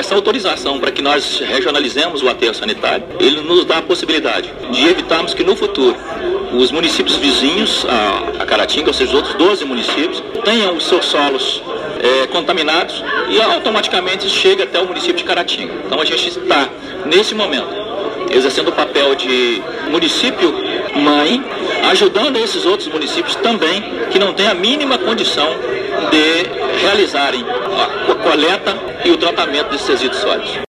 essa autorização para que nós regionalizemos o aterro sanitário, ele nos dá a possibilidade de evitarmos que no futuro os municípios vizinhos a Caratinga, ou seja, os outros 12 municípios, tenham os seus solos contaminados e automaticamente chega até o município de Caratinga. Então a gente está, nesse momento, exercendo o papel de município-mãe, ajudando esses outros municípios também, que não têm a mínima condição de realizarem a coleta e o tratamento desses resíduos sólidos.